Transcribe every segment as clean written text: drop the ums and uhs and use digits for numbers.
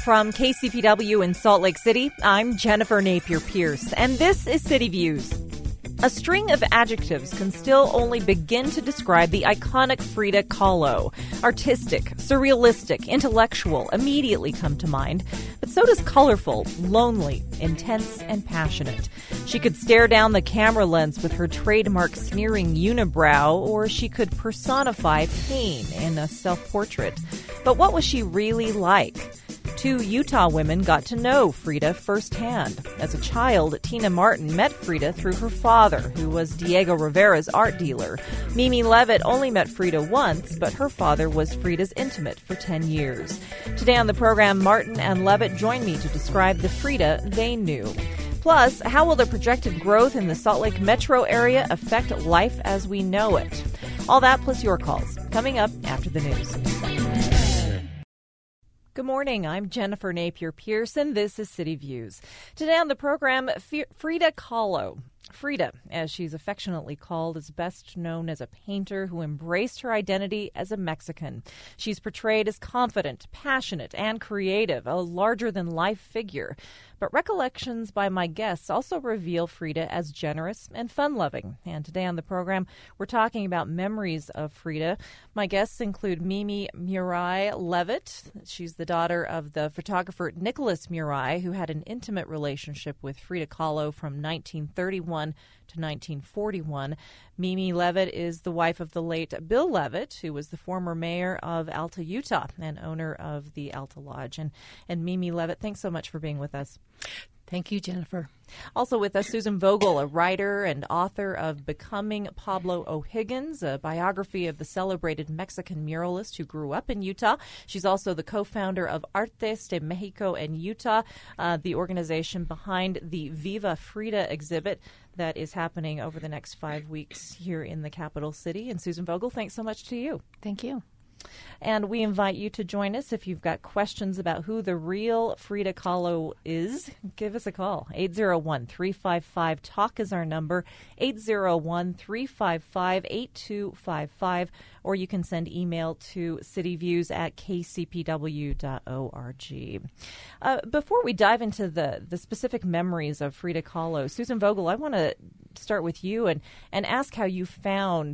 From KCPW in Salt Lake City, I'm Jennifer Napier-Pierce, and this is City Views. A string of adjectives can still only begin to describe the iconic Frida Kahlo. Artistic, surrealistic, intellectual immediately come to mind, but so does colorful, lonely, intense, and passionate. She could stare down the camera lens with her trademark sneering unibrow, or she could personify pain in a self-portrait. But what was she really like? Two Utah women got to know Frida firsthand. As a child, Tina Martin met Frida through her father, who was Diego Rivera's art dealer. Mimi Levitt only met Frida once, but her father was Frida's intimate for 10 years. Today on the program, Martin and Levitt join me to describe the Frida they knew. Plus, how will the projected growth in the Salt Lake metro area affect life as we know it? All that plus your calls, coming up after the news. Good morning. I'm Jennifer Napier-Pierce, and this is City Views. Today on the program, Frida Kahlo. Frida, as she's affectionately called, is best known as a painter who embraced her identity as a Mexican. She's portrayed as confident, passionate, and creative, a larger-than-life figure. But recollections by my guests also reveal Frida as generous and fun-loving. And today on the program, we're talking about memories of Frida. My guests include Mimi Murai Levitt. She's the daughter of the photographer Nicholas Murai, who had an intimate relationship with Frida Kahlo from 1931 to 1941. Mimi Levitt is the wife of the late Bill Levitt, who was the former mayor of Alta, Utah, and owner of the Alta Lodge. And Mimi Levitt, thanks so much for being with us. Thank you, Jennifer. Also with us, Susan Vogel, a writer and author of Becoming Pablo O'Higgins, a biography of the celebrated Mexican muralist who grew up in Utah. She's also the co-founder of Artes de Mexico and Utah, the organization behind the Viva Frida exhibit that is happening over the next 5 weeks here in the capital city. And Susan Vogel, thanks so much to you. Thank you. And we invite you to join us if you've got questions about who the real Frida Kahlo is. Give us a call. 801-355-TALK is our number, 801-355-8255, or you can send email to cityviews@kcpw.org. Before we dive into the specific memories of Frida Kahlo, Susan Vogel, I want to start with you and ask how you found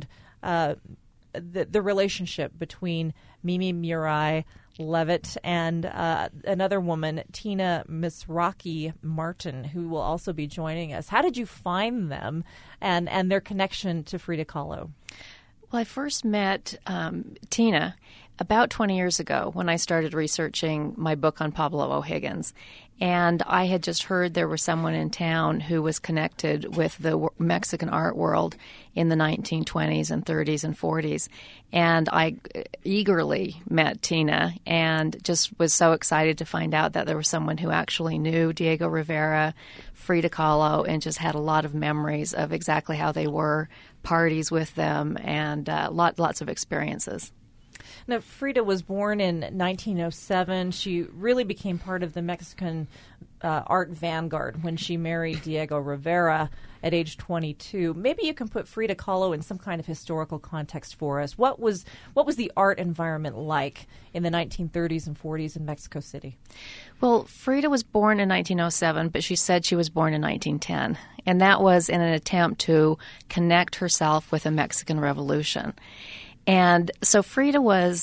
the relationship between Mimi Murai Levitt and another woman, Tina Misraki Martin, who will also be joining us. How did you find them and their connection to Frida Kahlo? Well, I first met Tina about 20 years ago when I started researching my book on Pablo O'Higgins. And I had just heard there was someone in town who was connected with the Mexican art world in the 1920s and 30s and 40s. And I eagerly met Tina and just was so excited to find out that there was someone who actually knew Diego Rivera, Frida Kahlo, and just had a lot of memories of exactly how they were, parties with them, and lots of experiences. Now, Frida was born in 1907. She really became part of the Mexican art vanguard when she married Diego Rivera at age 22. Maybe you can put Frida Kahlo in some kind of historical context for us. What was the art environment like in the 1930s and 40s in Mexico City? Well, Frida was born in 1907, but she said she was born in 1910. And that was in an attempt to connect herself with the Mexican Revolution. And so Frida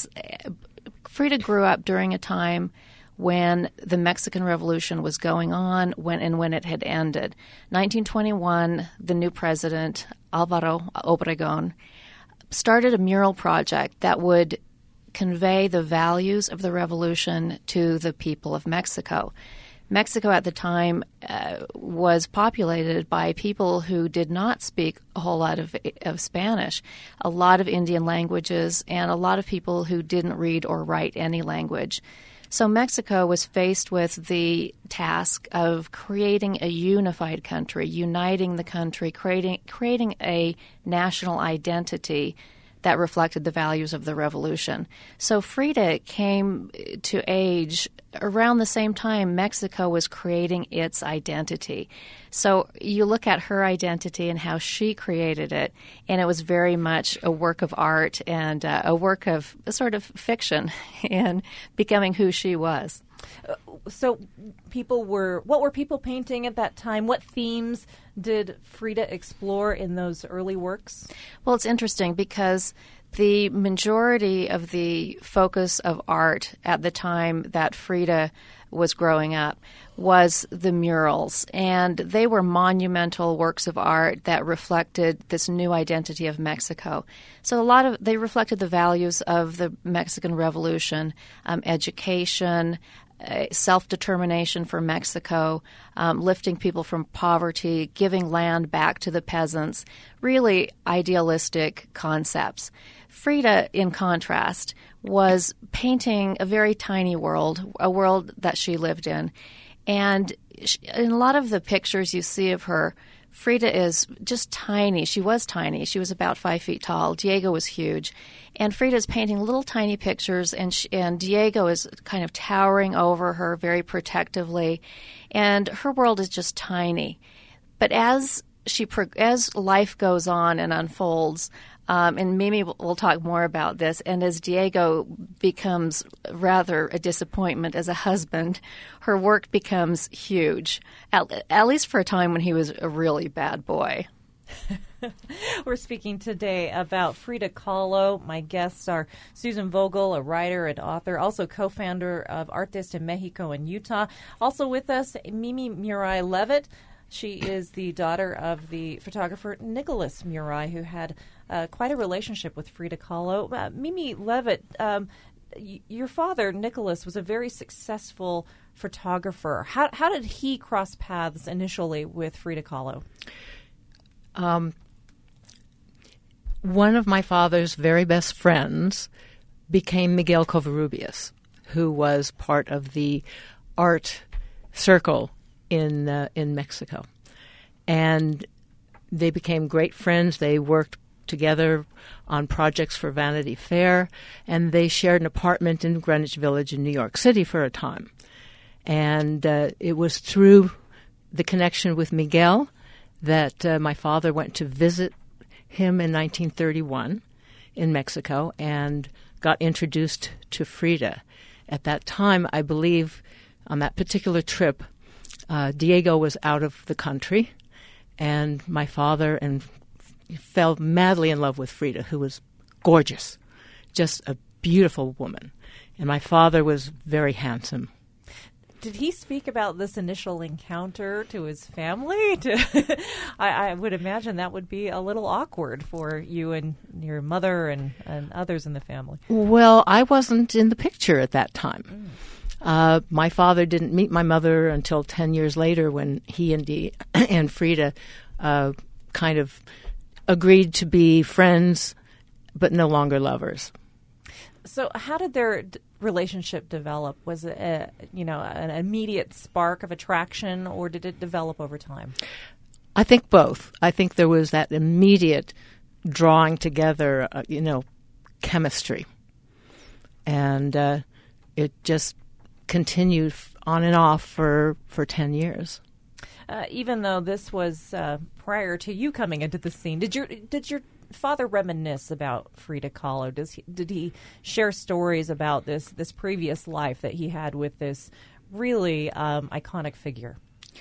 grew up during a time when the Mexican Revolution was going on when it had ended. 1921, the new president, Álvaro Obregón, started a mural project that would convey the values of the revolution to the people of Mexico. Mexico at the time was populated by people who did not speak a whole lot of Spanish, a lot of Indian languages, and a lot of people who didn't read or write any language. So Mexico was faced with the task of creating a unified country, uniting the country, creating a national identity that reflected the values of the revolution. So Frida came to age around the same time Mexico was creating its identity. So you look at her identity and how she created it, and it was very much a work of art and a work of a sort of fiction in becoming who she was. So what were people painting at that time? What themes did Frida explore in those early works? Well, it's interesting because the majority of the focus of art at the time that Frida was growing up was the murals, and they were monumental works of art that reflected this new identity of Mexico. So they reflected the values of the Mexican Revolution, education, self-determination for Mexico, lifting people from poverty, giving land back to the peasants, really idealistic concepts. Frida, in contrast, was painting a very tiny world, a world that she lived in. And in a lot of the pictures you see of her, Frida is just tiny. She was tiny. She was about 5 feet tall. Diego was huge. And Frida's painting little tiny pictures, and Diego is kind of towering over her very protectively. And her world is just tiny. But as life goes on and unfolds, and Mimi will talk more about this, and as Diego becomes rather a disappointment as a husband, her work becomes huge, at least for a time when he was a really bad boy. We're speaking today about Frida Kahlo. My guests are Susan Vogel, a writer and author, also co-founder of Artist in Mexico and Utah. Also with us, Mimi Murai Levitt. She is the daughter of the photographer Nicholas Murai, who had quite a relationship with Frida Kahlo. Mimi Levitt, your father, Nicholas, was a very successful photographer. How did he cross paths initially with Frida Kahlo? One of my father's very best friends became Miguel Covarrubias, who was part of the art circle in Mexico. And they became great friends. They worked together on projects for Vanity Fair, and they shared an apartment in Greenwich Village in New York City for a time. And it was through the connection with Miguel that my father went to visit him in 1931 in Mexico and got introduced to Frida. At that time, I believe, on that particular trip, Diego was out of the country, and my father fell madly in love with Frida, who was gorgeous, just a beautiful woman. And my father was very handsome. Did he speak about this initial encounter to his family? I would imagine that would be a little awkward for you and your mother and others in the family. Well, I wasn't in the picture at that time. My father didn't meet my mother until 10 years later, when he and Frida kind of agreed to be friends, but no longer lovers. So how did their relationship develop? Was it an immediate spark of attraction, or did it develop over time? I think both. I think there was that immediate drawing together, chemistry. And it just continued on and off for 10 years. Even though this was prior to you coming into the scene, did your father reminisce about Frida Kahlo? Did he share stories about this previous life that he had with this really iconic figure?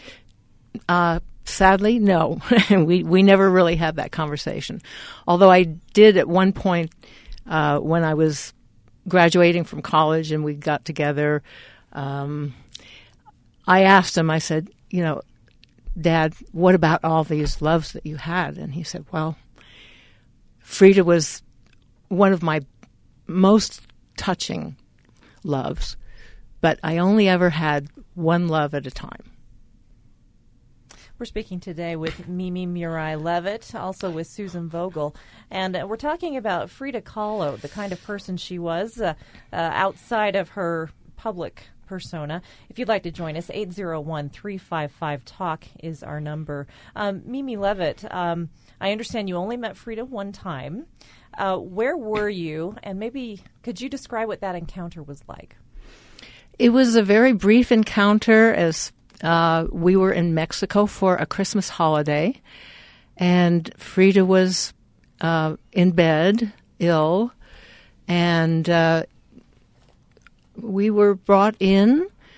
Sadly, no. we never really had that conversation. Although I did at one point when I was graduating from college and we got together, I asked him, I said, Dad, what about all these loves that you had? And he said, well, Frida was one of my most touching loves, but I only ever had one love at a time. We're speaking today with Mimi Murai Levitt, also with Susan Vogel, and we're talking about Frida Kahlo, the kind of person she was outside of her public persona. If you'd like to join us, 801-355-TALK is our number. Mimi Levitt, I understand you only met Frida one time. Where were you, and maybe could you describe what that encounter was like? It was a very brief encounter, as we were in Mexico for a Christmas holiday, and Frida was in bed, ill, and we were brought in,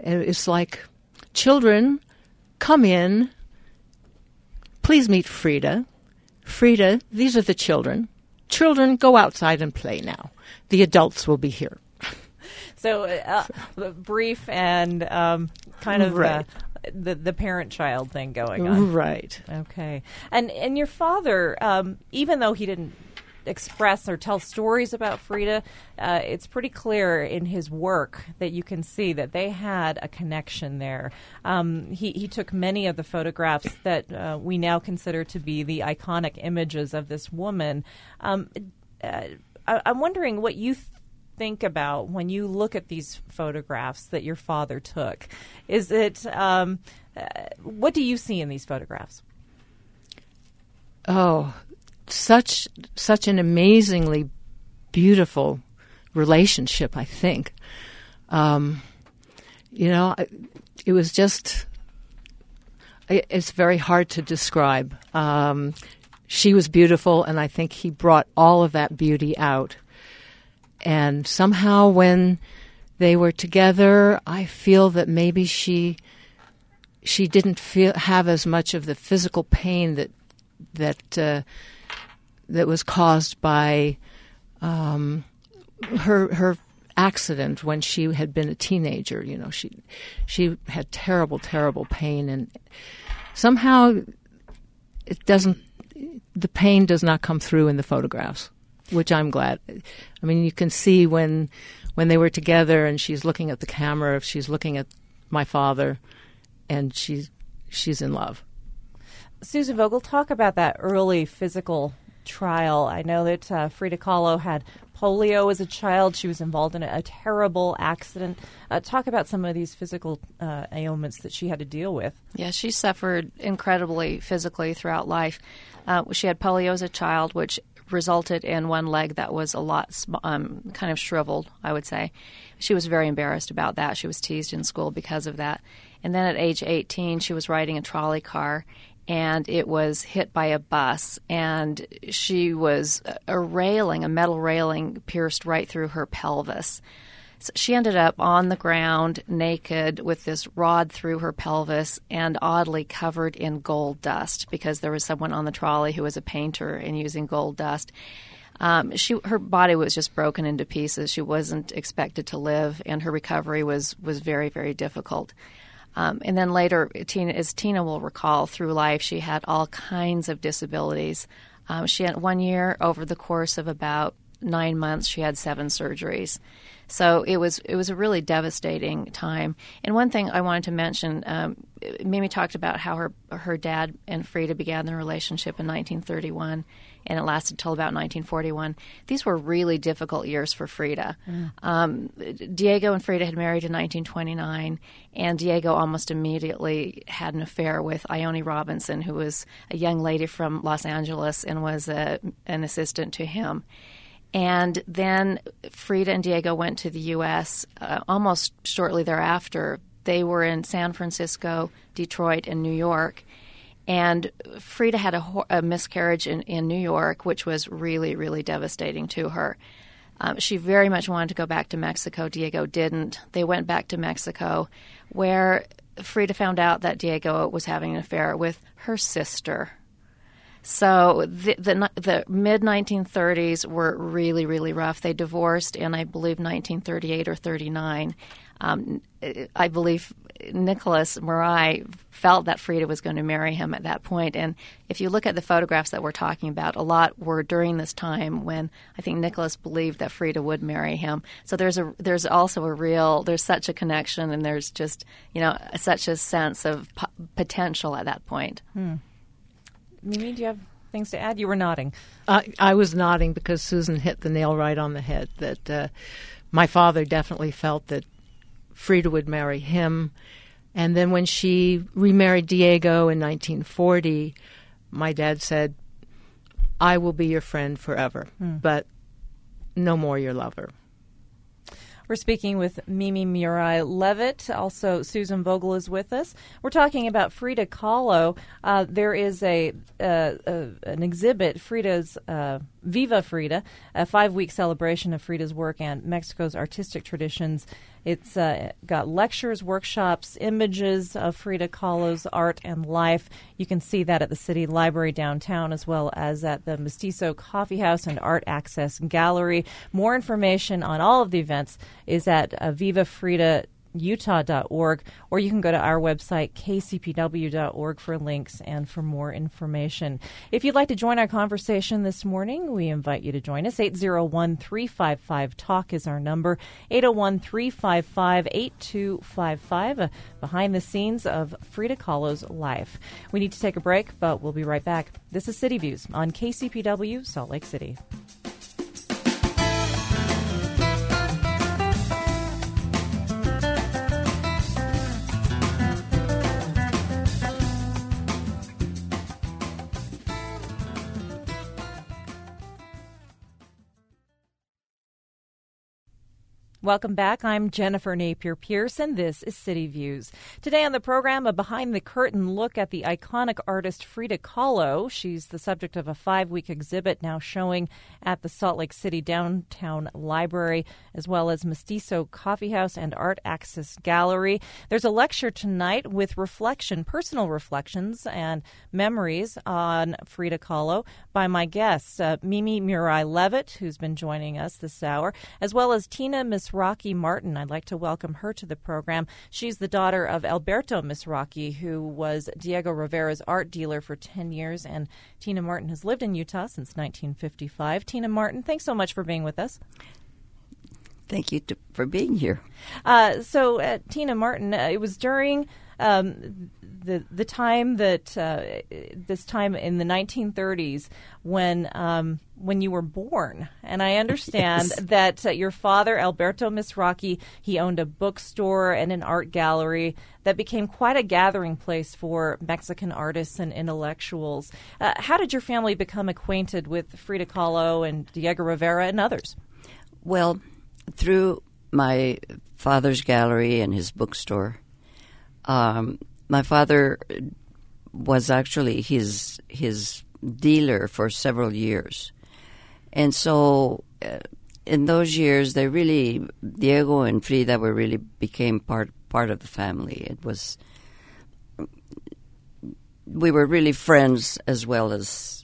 it's like, children, come in. Please meet Frida. Frida, these are the children. Children, go outside and play now. The adults will be here. So brief and kind of right. The parent-child thing going on. Right. Okay. And your father, even though he didn't express or tell stories about Frida, it's pretty clear in his work that you can see that they had a connection there. He took many of the photographs that we now consider to be the iconic images of this woman. I'm wondering what you think about when you look at these photographs that your father took. Is it what do you see in these photographs? Oh, such an amazingly beautiful relationship, I think. It was just, it's very hard to describe. She was beautiful, and I think he brought all of that beauty out. And somehow when they were together, I feel that maybe she didn't have as much of the physical pain that was caused by her accident when she had been a teenager. You know, she had terrible pain, and somehow the pain does not come through in the photographs, which I'm glad. I mean, you can see when they were together and she's looking at the camera, she's looking at my father, and she's in love. Susan Vogel, talk about that early physical trial. I know that Frida Kahlo had polio as a child. She was involved in a terrible accident. Talk about some of these physical ailments that she had to deal with. Yeah, she suffered incredibly physically throughout life. She had polio as a child, which resulted in one leg that was a lot kind of shriveled, I would say. She was very embarrassed about that. She was teased in school because of that. And then at age 18, she was riding a trolley car, and it was hit by a bus, and she was a metal railing pierced right through her pelvis. So she ended up on the ground naked with this rod through her pelvis and oddly covered in gold dust, because there was someone on the trolley who was a painter and using gold dust. Her body was just broken into pieces. She wasn't expected to live, and her recovery was very, very difficult. And then later, as Tina will recall, through life, she had all kinds of disabilities. She had 1 year, over the course of about 9 months, she had 7 surgeries. So it was a really devastating time. And one thing I wanted to mention, Mimi talked about how her dad and Frida began their relationship in 1931, and it lasted till about 1941. These were really difficult years for Frida. Diego and Frida had married in 1929, and Diego almost immediately had an affair with Ione Robinson, who was a young lady from Los Angeles and was an assistant to him. And then Frida and Diego went to the U.S. Almost shortly thereafter. They were in San Francisco, Detroit, and New York. And Frida had a miscarriage in New York, which was really, really devastating to her. She very much wanted to go back to Mexico. Diego didn't. They went back to Mexico, where Frida found out that Diego was having an affair with her sister. So the mid-1930s were really, really rough. They divorced in, I believe, 1938 or 39. I believe Nicholas Murai felt that Frida was going to marry him at that point. And if you look at the photographs that we're talking about, a lot were during this time when I think Nicholas believed that Frida would marry him. So there's also there's such a connection, and there's just, such a sense of potential at that point. Mimi, do you have things to add? You were nodding. I was nodding because Susan hit the nail right on the head, that my father definitely felt that Frida would marry him. And then when she remarried Diego in 1940, my dad said, "I will be your friend forever, but no more your lover." We're speaking with Mimi Murai Levitt. Also, Susan Vogel is with us. We're talking about Frida Kahlo. There is an exhibit, Frida's Viva Frida, a 5-week celebration of Frida's work and Mexico's artistic traditions. It's got lectures, workshops, images of Frida Kahlo's art and life. You can see that at the City Library downtown, as well as at the Mestizo Coffee House and Art Access Gallery. More information on all of the events is at vivafrida.utah.org, or you can go to our website, kcpw.org, for links and for more information. If you'd like to join our conversation this morning, we invite you to join us. 801-355-TALK is our number, 801-355-8255, behind the scenes of Frida Kahlo's life. We need to take a break, but we'll be right back. This is City Views on KCPW, Salt Lake City. Welcome back. I'm Jennifer Napier-Pierce, and this is City Views. Today on the program, a behind-the-curtain look at the iconic artist Frida Kahlo. She's the subject of a 5-week exhibit now showing at the Salt Lake City Downtown Library, as well as Mestizo Coffee House and Art Access Gallery. There's a lecture tonight with personal reflections and memories on Frida Kahlo by my guests, Mimi Murai-Levitt, who's been joining us this hour, as well as Tina Misraki Martin. I'd like to welcome her to the program. She's the daughter of Alberto Misraki, who was Diego Rivera's art dealer for 10 years, and Tina Martin has lived in Utah since 1955. Tina Martin, thanks so much for being with us. Thank you for being here. Tina Martin, it was during the time that this time in the 1930s when you were born, and I understand that your father, Alberto Misraki, he owned a bookstore and an art gallery that became quite a gathering place for Mexican artists and intellectuals. How did your family become acquainted with Frida Kahlo and Diego Rivera and others? Well, through my father's gallery and his bookstore. My father was actually his dealer for several years. And so in those years, Diego and Frida really became part of the family. We were really friends as well as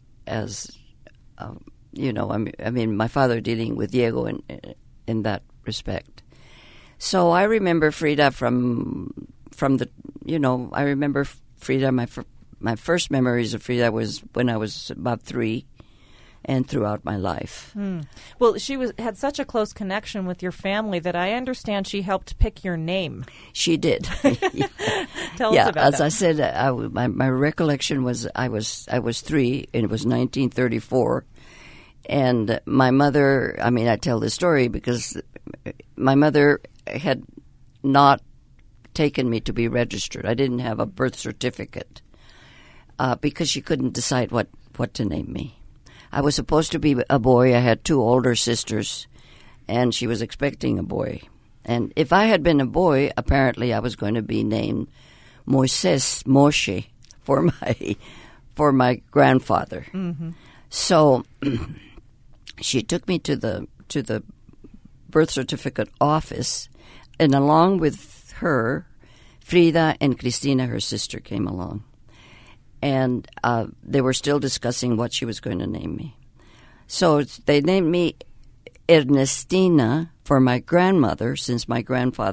my father dealing with Diego in that respect. So I remember Frida from I remember Frida. My first memories of Frida was when I was about 3, and throughout my life. Well, she had such a close connection with your family that I understand she helped pick your name. She did. Tell us about that. As I said, my recollection was I was 3, and it was 1934, and my mother. I mean, I tell this story because my mother had not taken me to be registered. I didn't have a birth certificate because she couldn't decide what to name me. I was supposed to be a boy. I had 2 older sisters, and she was expecting a boy. And if I had been a boy, apparently I was going to be named Moshe, for my grandfather. Mm-hmm. So she took me to the birth certificate office, and along with her, Frida and Cristina, her sister, came along. And they were still discussing what she was going to name me. So they named me Ernestina for my grandmother, since I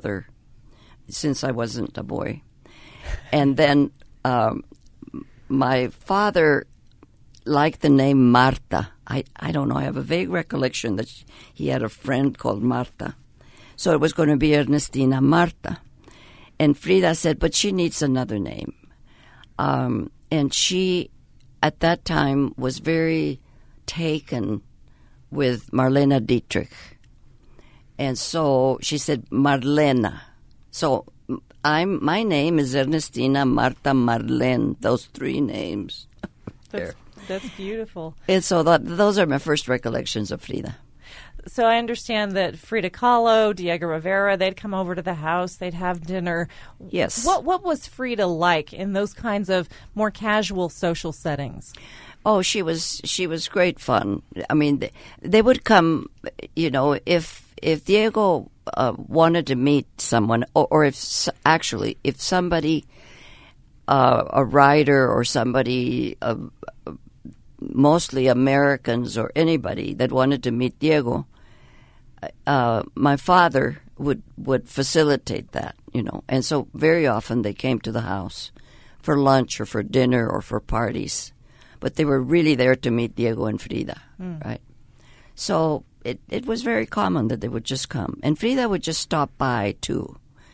wasn't a boy. And then my father liked the name Marta. I don't know, I have a vague recollection that he had a friend called Marta. So it was going to be Ernestina Marta. And Frida said, but she needs another name. And she, at that time, was very taken with Marlene Dietrich. And so she said, Marlena. So my name is Ernestina Marta Marlene, those 3 names. That's beautiful. And so those are my first recollections of Frida. So I understand that Frida Kahlo, Diego Rivera, they'd come over to the house, they'd have dinner. Yes. What was Frida like in those kinds of more casual social settings? Oh, she was great fun. I mean, they would come, if Diego wanted to meet someone, or if somebody, a writer or somebody, mostly Americans or anybody that wanted to meet Diego, my father would facilitate that, And so very often they came to the house for lunch or for dinner or for parties. But they were really there to meet Diego and Frida, right? So it was very common that they would just come. And Frida would just stop by, too.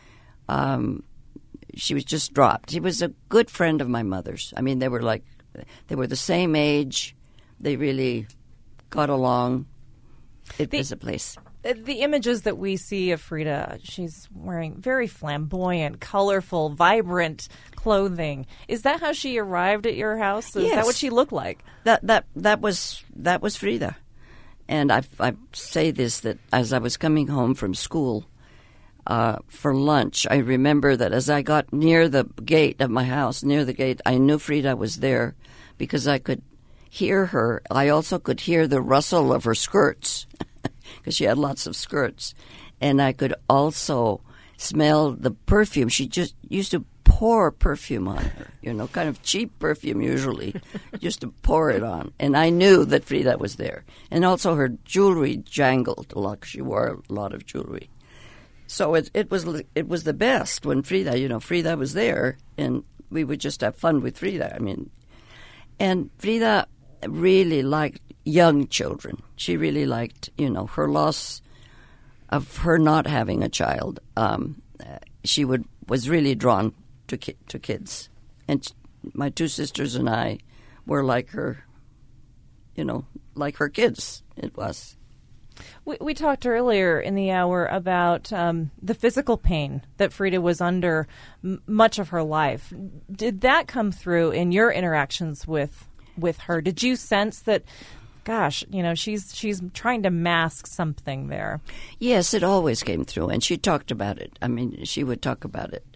She was just dropped. She was a good friend of my mother's. I mean, they were the same age. They really got along. It was a place. The images that we see of Frida, she's wearing very flamboyant, colorful, vibrant clothing. Is that how she arrived at your house? Is that what she looked like? That was Frida. And I say this, that as I was coming home from school for lunch, I remember that as I got near the gate of my house, I knew Frida was there because I could hear her. I also could hear the rustle of her skirts because she had lots of skirts. And I could also smell the perfume. She just used to pour perfume on her, kind of cheap perfume usually, just to pour it on. And I knew that Frida was there. And also her jewelry jangled a lot. She wore a lot of jewelry. So it was the best when Frida was there, and we would just have fun with Frida. I mean, and Frida really liked young children. She really liked, her loss of her not having a child. She was really drawn to kids, and my two sisters and I were like her, like her kids. It was. We talked earlier in the hour about the physical pain that Frida was under much of her life. Did that come through in your interactions with her? Did you sense that, gosh, she's trying to mask something there? Yes, it always came through, and she talked about it. I mean, she would talk about it.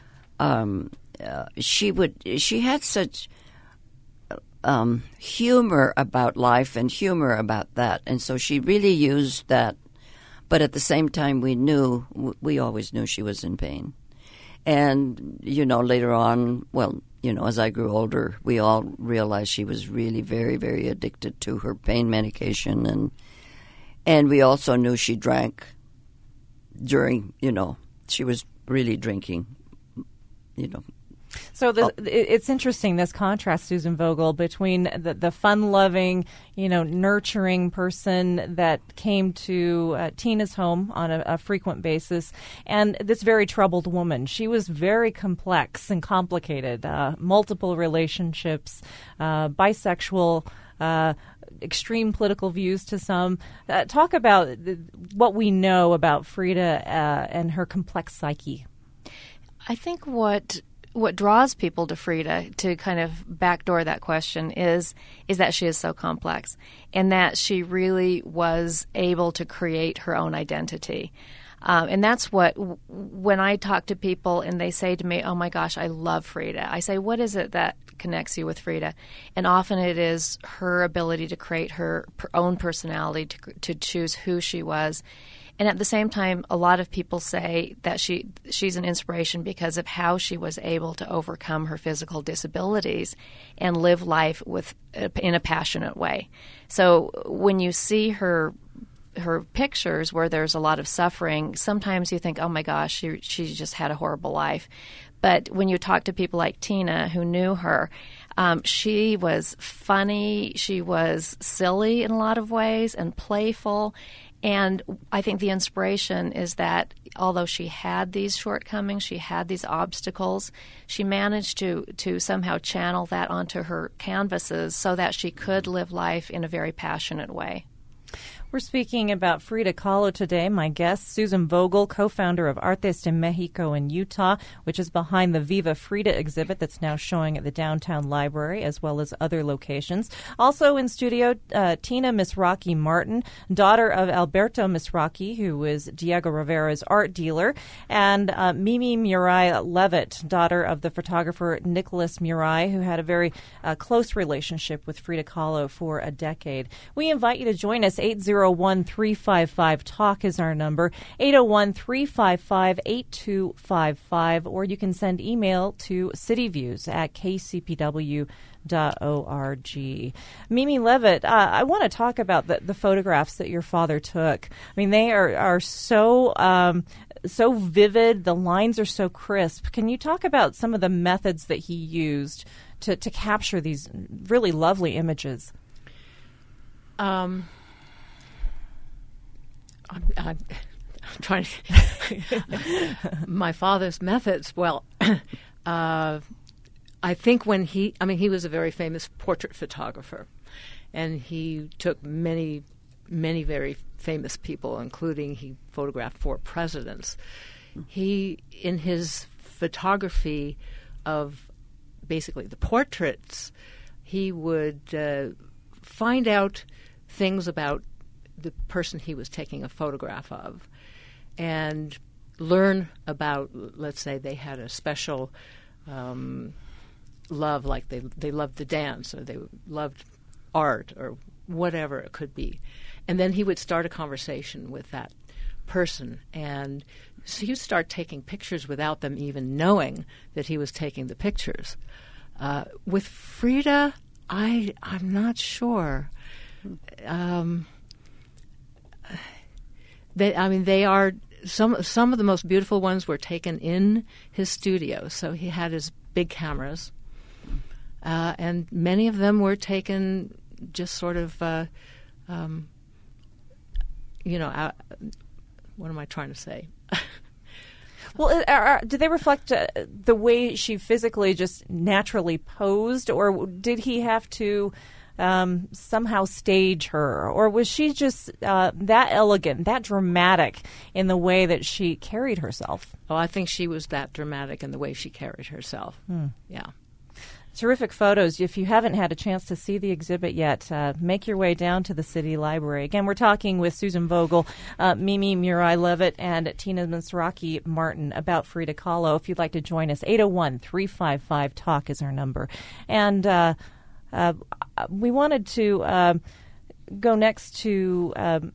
She had such humor about life and humor about that, and so she really used that. But at the same time, we always knew she was in pain. And, later on, as I grew older, we all realized she was really very, very addicted to her pain medication. And we also knew she drank during, she was really drinking, So it's interesting, this contrast, Susan Vogel, between the fun-loving, nurturing person that came to Tina's home on a frequent basis and this very troubled woman. She was very complex and complicated, multiple relationships, bisexual, extreme political views to some. Talk about what we know about Frida and her complex psyche. I think what draws people to Frida, to kind of backdoor that question, is that she is so complex and that she really was able to create her own identity. And that's when I talk to people and they say to me, oh my gosh, I love Frida. I say, what is it that connects you with Frida? And often it is her ability to create her own personality, to choose who she was. And at the same time, a lot of people say that she's an inspiration because of how she was able to overcome her physical disabilities and live life in a passionate way. So when you see her pictures where there's a lot of suffering, sometimes you think, oh my gosh, she just had a horrible life. But when you talk to people like Tina, who knew her, she was funny, she was silly in a lot of ways, and playful. And I think the inspiration is that although she had these shortcomings, she had these obstacles, she managed to somehow channel that onto her canvases so that she could live life in a very passionate way. We're speaking about Frida Kahlo today. My guest, Susan Vogel, co-founder of Artes de Mexico in Utah, which is behind the Viva Frida exhibit that's now showing at the Downtown Library, as well as other locations. Also in studio, Tina Misraki Martin, daughter of Alberto Misraki, who was Diego Rivera's art dealer, and Mimi Murai Levitt, daughter of the photographer Nicholas Murai, who had a very close relationship with Frida Kahlo for a decade. We invite you to join us, 800 401-355-TALK is our number, 801-355-8255, or you can send email to cityviews@kcpw.org. Mimi Levitt, I want to talk about the photographs that your father took. I mean, they are so so vivid. The lines are so crisp. Can you talk about some of the methods that he used to capture these really lovely images? I'm trying to my father's methods. Well, I think when he was a very famous portrait photographer, and he took many very famous people, including he photographed 4 presidents. He, in his photography of basically the portraits, he would find out things about the person he was taking a photograph of and learn about, let's say they had a special love, like they loved to dance or they loved art or whatever it could be. And then he would start a conversation with that person. And so you'd start taking pictures without them even knowing that he was taking the pictures. With Frida, I'm not sure. They are some of the most beautiful ones were taken in his studio. So he had his big cameras, and many of them were taken just sort of, what am I trying to say? Well, do they reflect the way she physically just naturally posed, or did he have to somehow stage her, or was she just that elegant, that dramatic in the way that she carried herself? Oh, I think she was that dramatic in the way she carried herself. Yeah. Terrific photos. If you haven't had a chance to see the exhibit yet, make your way down to the City Library. Again, we're talking with Susan Vogel, Mimi Murai-Levitt, and Tina Misraki Martin about Frida Kahlo. If you'd like to join us, 801-355-TALK is our number. And we wanted to go next to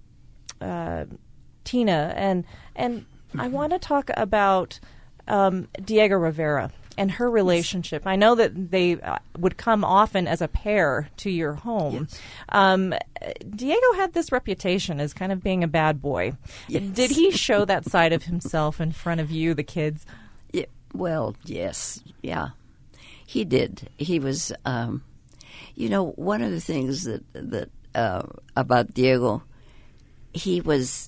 Tina, and I want to talk about Diego Rivera and her relationship. I know that they would come often as a pair to your home. Yes. Diego had this reputation as kind of being a bad boy. Yes. Did he show that side of himself in front of you, the kids? Yeah, well, yes. Yeah, he did. He was, one of the things that about Diego, he was,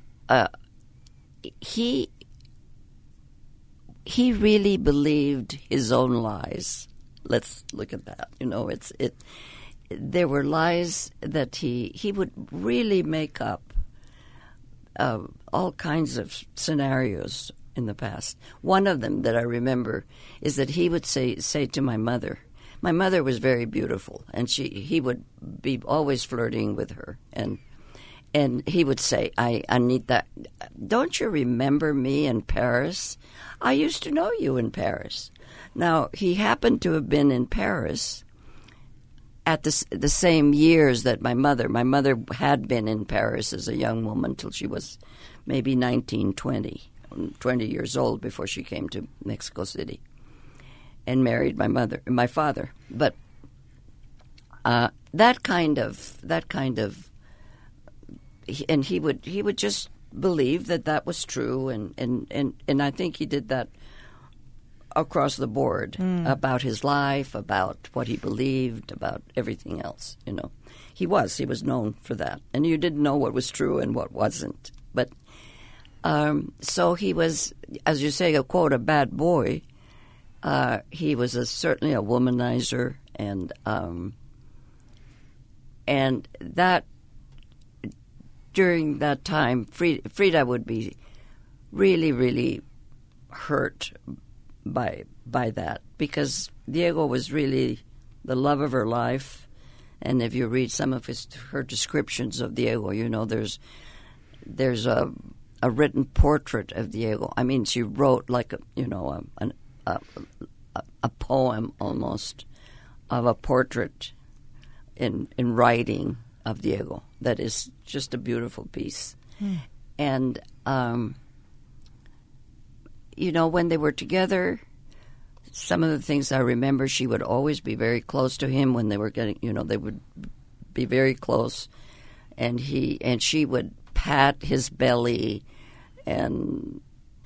he really believed his own lies. Let's look at that. There were lies that he would really make up all kinds of scenarios in the past. One of them that I remember is that he would say to my mother. My mother was very beautiful, and he would be always flirting with her, and he would say, Anita, don't you remember me in Paris? I used to know you in Paris. Now, he happened to have been in Paris at the same years that my mother had been in Paris as a young woman till she was maybe 19, 20 years old before she came to Mexico City and married my father. But that kind of and he would just believe that was true, and I think he did that across the board about his life, about what he believed, about everything else. He was known for that, and you didn't know what was true and what wasn't. But so he was, as you say, a quote, a bad boy. He was certainly a womanizer, and that. During that time, Frida would be really, really hurt by that, because Diego was really the love of her life. And if you read some of her descriptions of Diego, there's a written portrait of Diego. I mean, she wrote like a poem almost of a portrait in writing of Diego that is just a beautiful piece. And, when they were together, some of the things I remember, she would always be very close to him when they were getting, they would be very close. And she would pat his belly and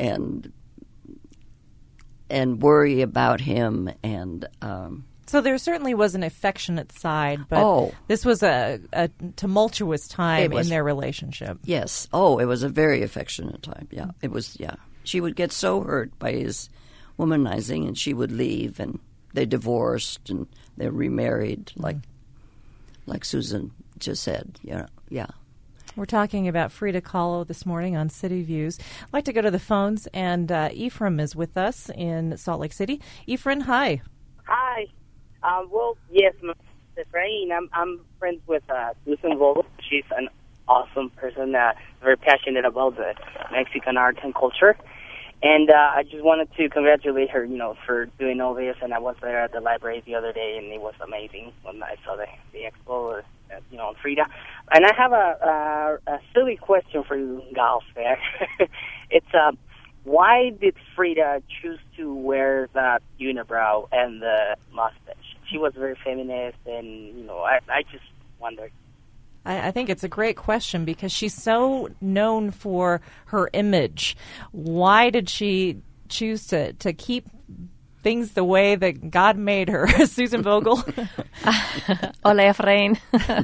worry about him. And so there certainly was an affectionate side, but this was a tumultuous time in their relationship. Yes. Oh, it was a very affectionate time. Yeah, it was. Yeah, she would get so hurt by his womanizing, and she would leave, and they divorced, and they remarried, like Susan just said. Yeah. We're talking about Frida Kahlo this morning on City Views. I'd like to go to the phones, and Ephraim is with us in Salt Lake City. Ephraim, hi. Hi. Yes, Efrain. I'm friends with Susan Vogel. She's an awesome person, very passionate about the Mexican art and culture. And I just wanted to congratulate her, for doing all this. And I was there at the library the other day, and it was amazing when I saw the expo, on Frida. And I have a silly question for you, gals there. It's why did Frida choose to wear that unibrow and the mustache? She was very feminist, and I just wondered. I think it's a great question because she's so known for her image. Why did she choose to keep things the way that God made her? Susan Vogel? Hola, Efrain.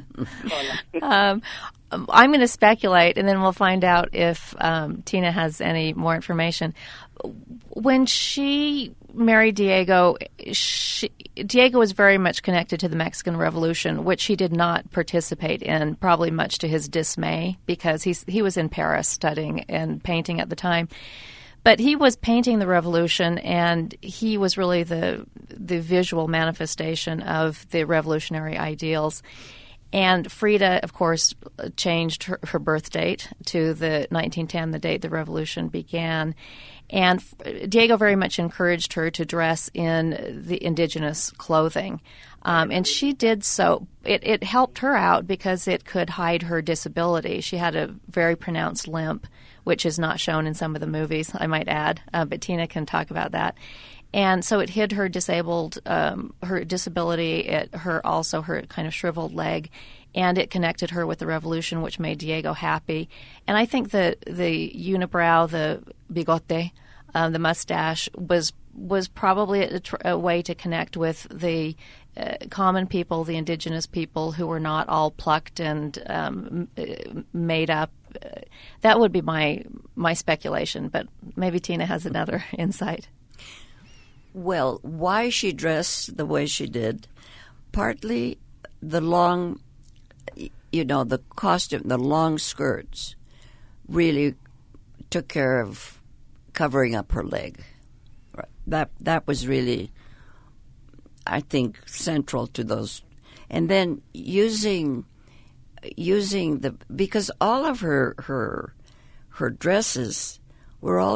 I'm going to speculate, and then we'll find out if Tina has any more information. When she married Diego, Diego was very much connected to the Mexican Revolution, which he did not participate in, probably much to his dismay, because he was in Paris studying and painting at the time. But he was painting the revolution, and he was really the visual manifestation of the revolutionary ideals. And Frida, of course, changed her birth date to the 1910, the date the revolution began. And Diego very much encouraged her to dress in the indigenous clothing. And she did so. It helped her out because it could hide her disability. She had a very pronounced limp, which is not shown in some of the movies, I might add. But Tina can talk about that. And so it hid her her disability, her kind of shriveled leg, and it connected her with the revolution, which made Diego happy. And I think the unibrow, the bigote, the mustache, was probably a way to connect with the common people, the indigenous people who were not all plucked and made up. That would be my speculation, but maybe Tina has another insight. Well, why she dressed the way she did, partly the long, the costume, the long skirts really took care of covering up her leg. That was really, I think, central to those. And then using because all of her dresses were all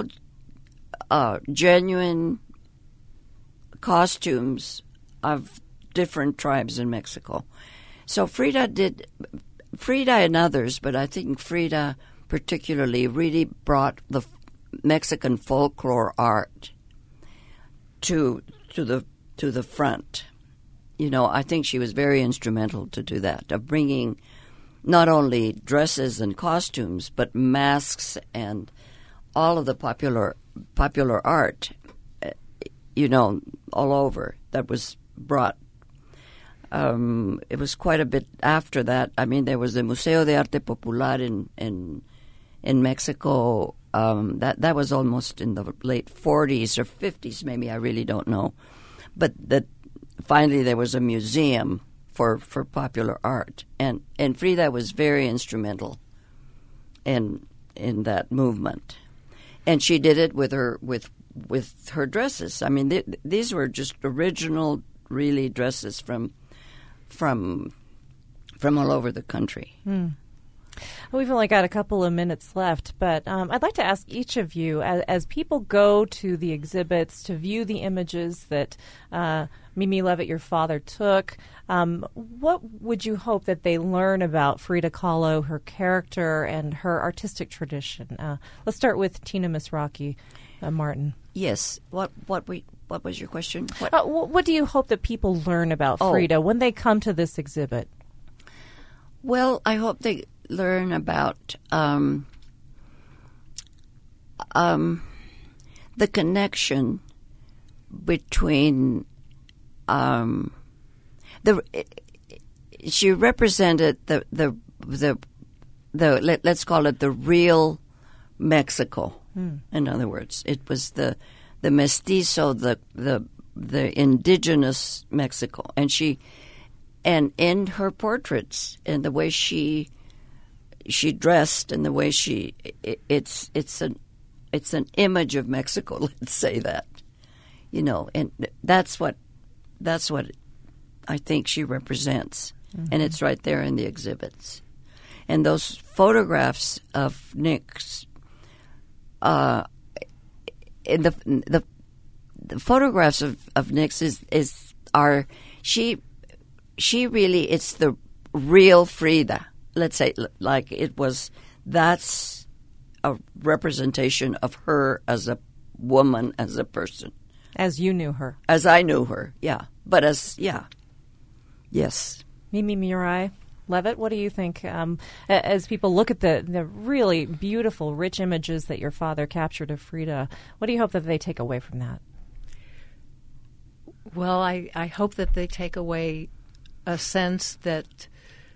genuine costumes of different tribes in Mexico. So Frida and others, but I think Frida particularly really brought the Mexican folklore art to the front. I think she was very instrumental to do that, of bringing not only dresses and costumes, but masks and all of the popular art, all over that was brought. It was quite a bit after that. I mean, there was the Museo de Arte Popular in Mexico. That was almost in the late 40s or 50s, maybe. I really don't know. But finally there was a museum for popular art, and Frida was very instrumental in that movement, and she did it with her dresses. I mean, these were just original, really dresses from all over the country. We've only got a couple of minutes left, but I'd like to ask each of you, as people go to the exhibits to view the images that Mimi Levitt, your father, took, what would you hope that they learn about Frida Kahlo, her character, and her artistic tradition? Let's start with Tina Misraki Martin. Yes. What was your question? What do you hope that people learn about Frida when they come to this exhibit? Well, I hope they learn about the connection between she represented the let's call it the real Mexico. In other words, it was the mestizo, the indigenous Mexico, and in her portraits and the way she dressed and the way it's an image of Mexico. Let's say that, and that's what I think she represents, and it's right there in the exhibits. And those photographs of Nix, in the photographs of Nix are she really, it's the real Frida. Let's say, like that's a representation of her as a woman, as a person. As you knew her. As I knew her, yeah. But yes. Mimi Mirai Levitt, what do you think? As people look at the really beautiful, rich images that your father captured of Frida, what do you hope that they take away from that? Well, I hope that they take away a sense that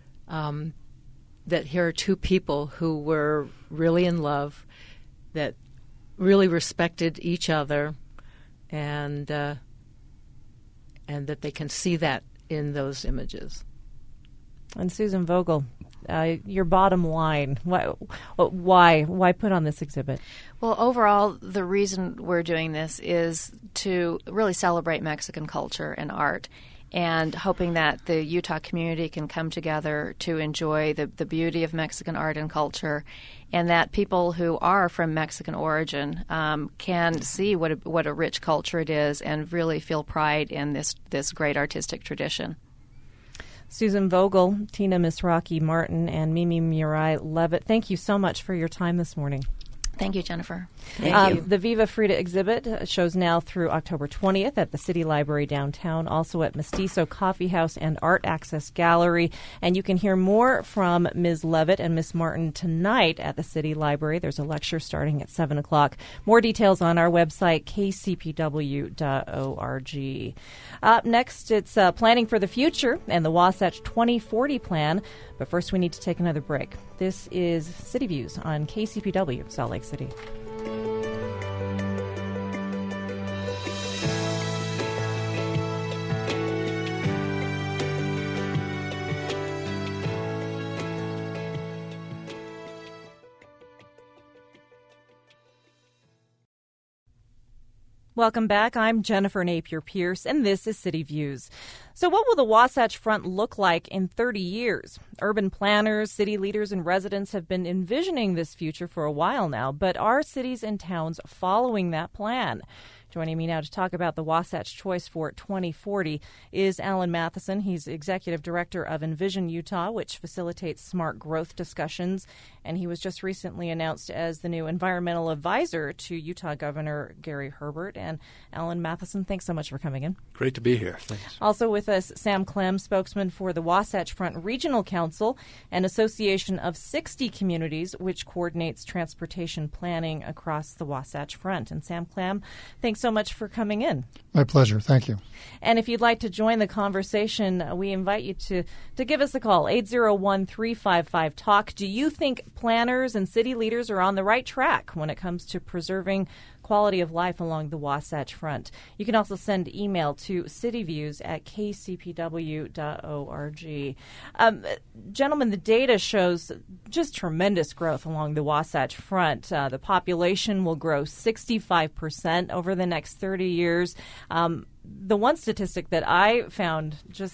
that here are two people who were really in love, that really respected each other, and that they can see that in those images. And Susan Vogel, your bottom line, why put on this exhibit? Well, overall, the reason we're doing this is to really celebrate Mexican culture and art, and hoping that the Utah community can come together to enjoy the beauty of Mexican art and culture, and that people who are from Mexican origin can see what a rich culture it is and really feel pride in this great artistic tradition. Susan Vogel, Tina Misraki Martin, and Mimi Mirai Levitt, thank you so much for your time this morning. Thank you, Jennifer. Thank you. The Viva Frida exhibit shows now through October 20th at the City Library downtown, also at Mestizo Coffee House and Art Access Gallery. And you can hear more from Ms. Levitt and Ms. Martin tonight at the City Library. There's a lecture starting at 7 o'clock. More details on our website, kcpw.org. Up next, it's Planning for the Future and the Wasatch 2040 Plan. But first, we need to take another break. This is City Views on KCPW, Salt Lake City. Welcome back. I'm Jennifer Napier-Pierce, and this is City Views. So what will the Wasatch Front look like in 30 years? Urban planners, city leaders, and residents have been envisioning this future for a while now, but are cities and towns following that plan? Joining me now to talk about the Wasatch Choice for 2040 is Alan Matheson. He's Executive Director of Envision Utah, which facilitates smart growth discussions. And he was just recently announced as the new environmental advisor to Utah Governor Gary Herbert. And Alan Matheson, thanks so much for coming in. Great to be here. Thanks. Also with us, Sam Clem, spokesman for the Wasatch Front Regional Council, an association of 60 communities which coordinates transportation planning across the Wasatch Front. And Sam Clem, thanks so much for coming in. My pleasure. Thank you. And if you'd like to join the conversation, we invite you to give us a call, 801-355-TALK. Do you think planners and city leaders are on the right track when it comes to preserving quality of life along the Wasatch Front? You can also send email to cityviews@kcpw.org. Gentlemen, the data shows just tremendous growth along the Wasatch Front. The population will grow 65% over the next 30 years. The one statistic that I found just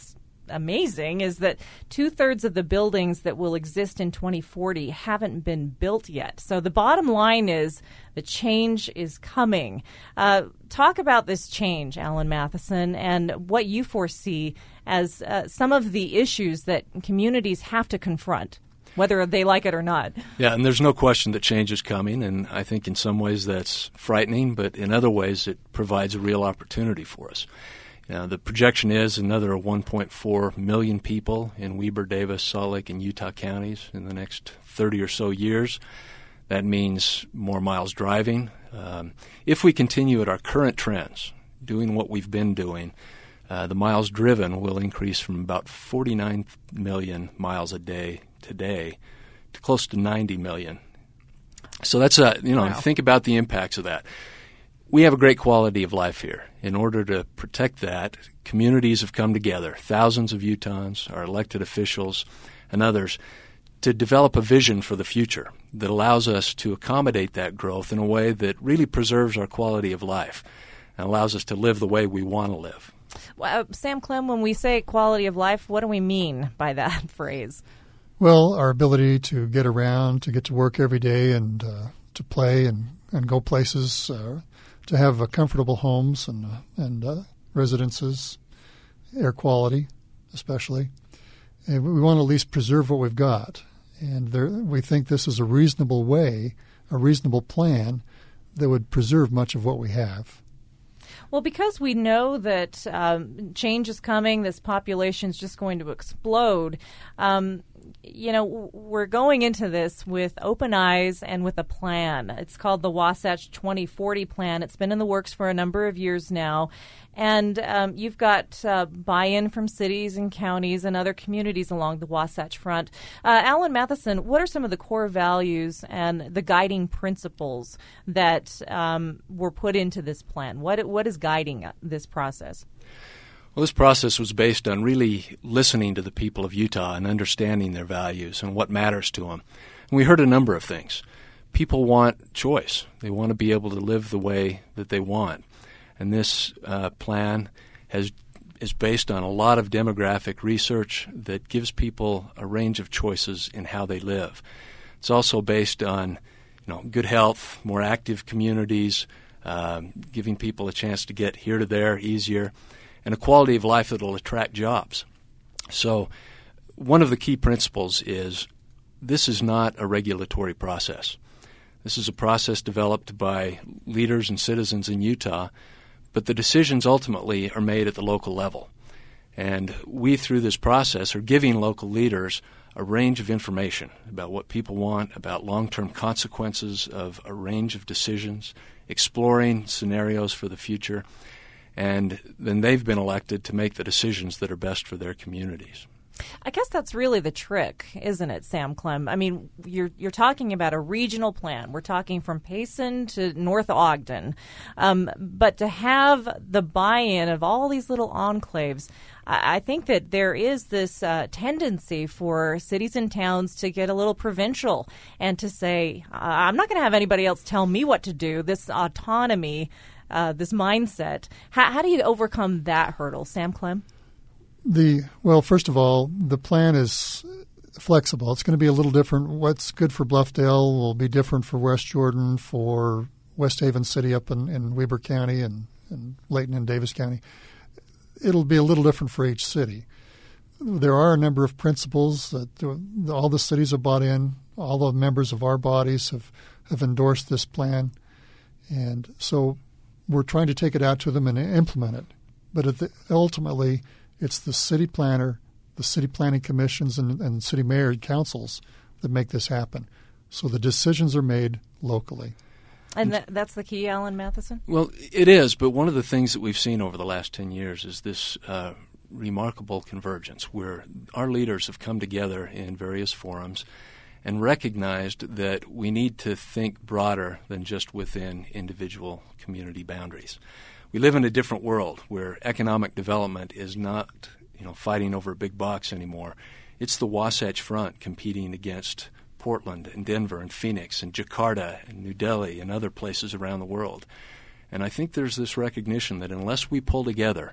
amazing is that 2/3 of the buildings that will exist in 2040 haven't been built yet. So the bottom line is the change is coming. Talk about this change, Alan Matheson, and what you foresee as some of the issues that communities have to confront, whether they like it or not. Yeah, and there's no question that change is coming, and I think in some ways that's frightening, but in other ways it provides a real opportunity for us. The projection is another 1.4 million people in Weber, Davis, Salt Lake, and Utah counties in the next 30 or so years. That means more miles driving. If we continue at our current trends, doing what we've been doing, the miles driven will increase from about 49 million miles a day today to close to 90 million. So that's Wow. Think about the impacts of that. We have a great quality of life here. In order to protect that, communities have come together, thousands of Utahns, our elected officials, and others, to develop a vision for the future that allows us to accommodate that growth in a way that really preserves our quality of life and allows us to live the way we want to live. Well, Sam Clem, when we say quality of life, what do we mean by that phrase? Well, our ability to get around, to get to work every day and to play and go places, to have comfortable homes and residences, air quality especially. And we want to at least preserve what we've got. And we think this is a reasonable way, a reasonable plan that would preserve much of what we have. Well, because we know that change is coming, this population is just going to explode, we're going into this with open eyes and with a plan. It's called the Wasatch 2040 Plan. It's been in the works for a number of years now. And you've got buy-in from cities and counties and other communities along the Wasatch Front. Alan Matheson, what are some of the core values and the guiding principles that were put into this plan? What is guiding this process? Well, this process was based on really listening to the people of Utah and understanding their values and what matters to them. And we heard a number of things. People want choice. They want to be able to live the way that they want. And this plan is based on a lot of demographic research that gives people a range of choices in how they live. It's also based on good health, more active communities, giving people a chance to get here to there easier, and a quality of life that will attract jobs. So one of the key principles is this is not a regulatory process. This is a process developed by leaders and citizens in Utah, but the decisions ultimately are made at the local level. And we, through this process, are giving local leaders a range of information about what people want, about long-term consequences of a range of decisions, exploring scenarios for the future, and then they've been elected to make the decisions that are best for their communities. I guess that's really the trick, isn't it, Sam Clem? I mean, you're talking about a regional plan. We're talking from Payson to North Ogden. But to have the buy-in of all these little enclaves, I think that there is this tendency for cities and towns to get a little provincial and to say, I'm not going to have anybody else tell me what to do, this autonomy, this mindset. How do you overcome that hurdle, Sam Clem? Well, first of all, the plan is flexible. It's going to be a little different. What's good for Bluffdale will be different for West Jordan, for West Haven City up in Weber County and Layton and Davis County. It'll be a little different for each city. There are a number of principles that all the cities have bought in. All the members of our bodies have endorsed this plan. And so we're trying to take it out to them and implement it. But ultimately, it's the city planner, the city planning commissions, and city mayor and councils that make this happen. So the decisions are made locally. And that's the key, Alan Matheson? Well, it is, but one of the things that we've seen over the last 10 years is this remarkable convergence where our leaders have come together in various forums and recognized that we need to think broader than just within individual community boundaries. We live in a different world where economic development is not, fighting over a big box anymore. It's the Wasatch Front competing against Portland and Denver and Phoenix and Jakarta and New Delhi and other places around the world. And I think there's this recognition that unless we pull together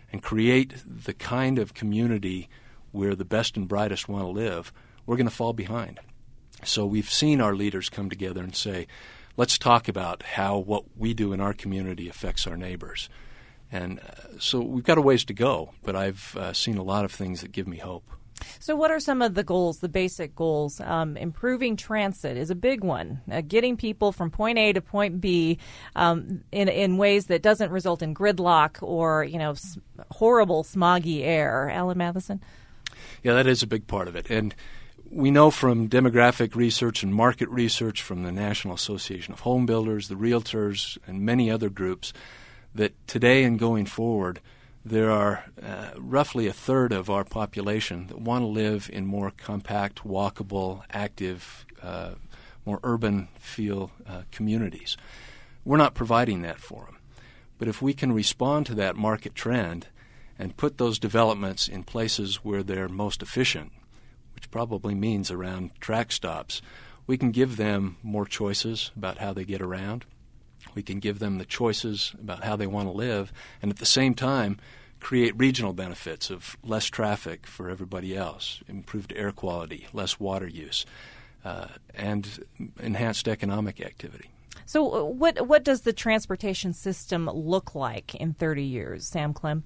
and create the kind of community where the best and brightest want to live, we're going to fall behind. So we've seen our leaders come together and say, let's talk about how what we do in our community affects our neighbors. And so we've got a ways to go, but I've seen a lot of things that give me hope. So what are some of the goals, the basic goals? Improving transit is a big one. Getting people from point A to point B in ways that doesn't result in gridlock or, horrible smoggy air. Alan Matheson? Yeah, that is a big part of it. And we know from demographic research and market research from the National Association of Home Builders, the realtors, and many other groups that today and going forward, there are roughly a third of our population that want to live in more compact, walkable, active, more urban feel communities. We're not providing that for them. But if we can respond to that market trend and put those developments in places where they're most efficient, which probably means around track stops, we can give them more choices about how they get around. We can give them the choices about how they want to live, and at the same time create regional benefits of less traffic for everybody else, improved air quality, less water use, and enhanced economic activity. So what does the transportation system look like in 30 years, Sam Clem?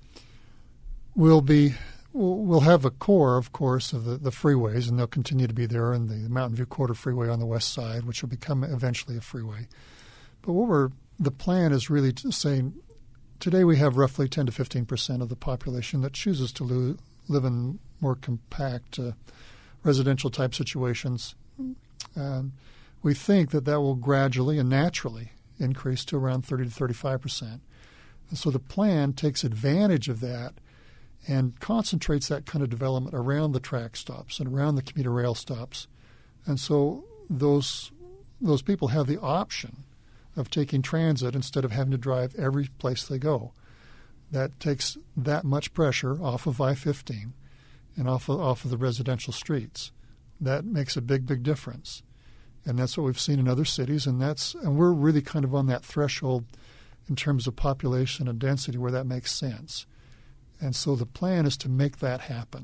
We'll have a core, of course, of the freeways, and they'll continue to be there, and the Mountain View Corridor Freeway on the west side, which will become eventually a freeway. But the plan is really saying today we have roughly 10 to 15% of the population that chooses to live in more compact residential type situations. We think that will gradually and naturally increase to around 30 to 35%. And so the plan takes advantage of that and concentrates that kind of development around the track stops and around the commuter rail stops. And so those people have the option of taking transit instead of having to drive every place they go. That takes that much pressure off of I-15 and off of the residential streets. That makes a big, big difference. And that's what we've seen in other cities, and we're really kind of on that threshold in terms of population and density where that makes sense. And so the plan is to make that happen.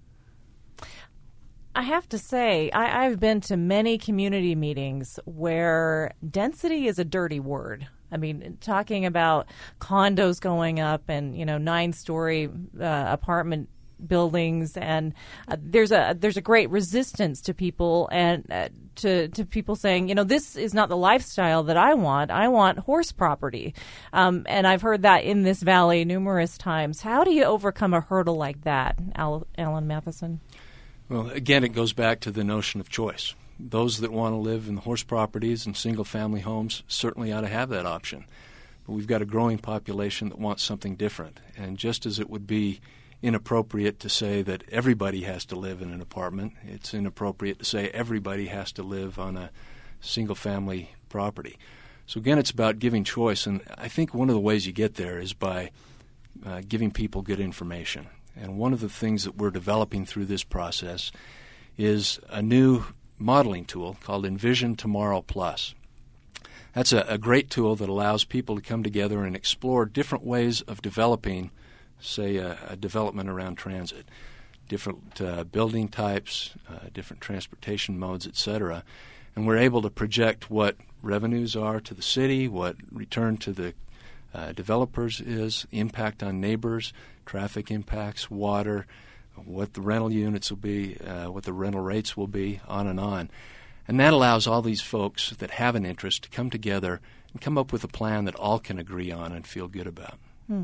I have to say, I've been to many community meetings where density is a dirty word. I mean, talking about condos going up and 9-story apartment buildings, and there's a great resistance to people and to people saying, this is not the lifestyle that I want. I want horse property, and I've heard that in this valley numerous times. How do you overcome a hurdle like that, Alan Matheson? Well, again, it goes back to the notion of choice. Those that want to live in the horse properties and single-family homes certainly ought to have that option. But we've got a growing population that wants something different. And just as it would be inappropriate to say that everybody has to live in an apartment, it's inappropriate to say everybody has to live on a single-family property. So again, it's about giving choice. And I think one of the ways you get there is by giving people good information. And one of the things that we're developing through this process is a new modeling tool called Envision Tomorrow Plus. That's a great tool that allows people to come together and explore different ways of developing, say, a development around transit, different building types, different transportation modes, etc. And we're able to project what revenues are to the city, what return to the developers is, impact on neighbors, traffic impacts, water, what the rental units will be, what the rental rates will be, on and on. And that allows all these folks that have an interest to come together and come up with a plan that all can agree on and feel good about.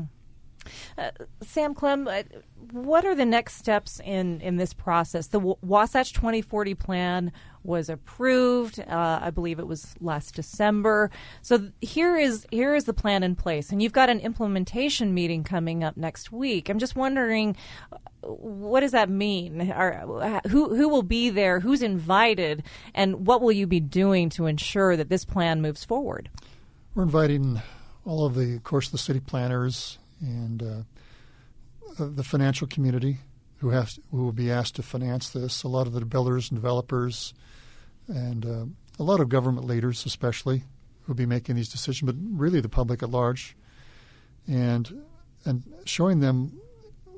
Sam Clem, what are the next steps in this process? The Wasatch 2040 plan was approved. I believe it was last December. So here is the plan in place, and you've got an implementation meeting coming up next week. I'm just wondering, what does that mean? Who will be there? Who's invited? And what will you be doing to ensure that this plan moves forward? We're inviting all of the city planners and the financial community who will be asked to finance this. A lot of the builders and developers, and a lot of government leaders, especially, who will be making these decisions. But really, the public at large, and showing them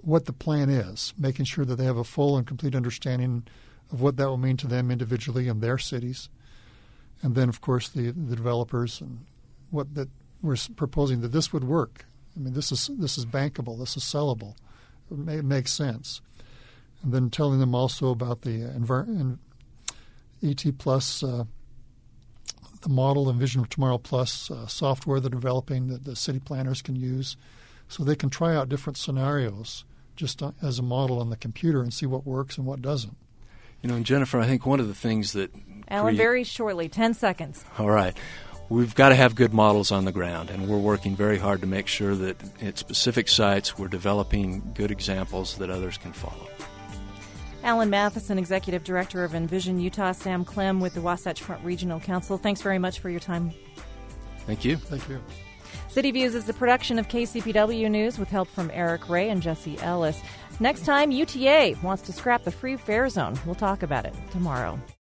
what the plan is, making sure that they have a full and complete understanding of what that will mean to them individually in their cities. And then, of course, the developers and what that we're proposing that this would work. I mean, this is bankable. This is sellable. It makes sense. And then telling them also about the ET Plus, the model, Envision of Tomorrow Plus software they're developing that the city planners can use, so they can try out different scenarios just as a model on the computer and see what works and what doesn't. You know, and Jennifer, I think one of the things that Alan, very shortly, 10 seconds. All right. We've got to have good models on the ground, and we're working very hard to make sure that at specific sites we're developing good examples that others can follow. Alan Matheson, Executive Director of Envision Utah, Sam Clem with the Wasatch Front Regional Council. Thanks very much for your time. Thank you. Thank you. City Views is the production of KCPW News with help from Eric Ray and Jesse Ellis. Next time, UTA wants to scrap the free fare zone. We'll talk about it tomorrow.